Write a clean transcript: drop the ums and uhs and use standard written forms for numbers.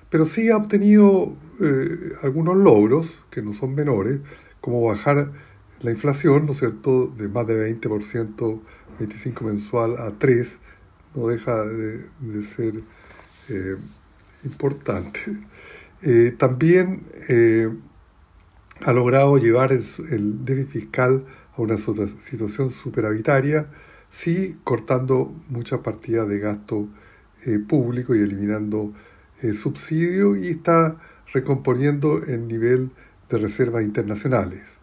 pero sí ha obtenido algunos logros que no son menores, como bajar la inflación, ¿no es cierto?, de más de 20%, 25 mensual a 3, no deja de ser eh, importante. También ha logrado llevar el déficit fiscal a una situación superavitaria, sí cortando muchas partidas de gasto público y eliminando subsidios, y está recomponiendo el nivel de reservas internacionales.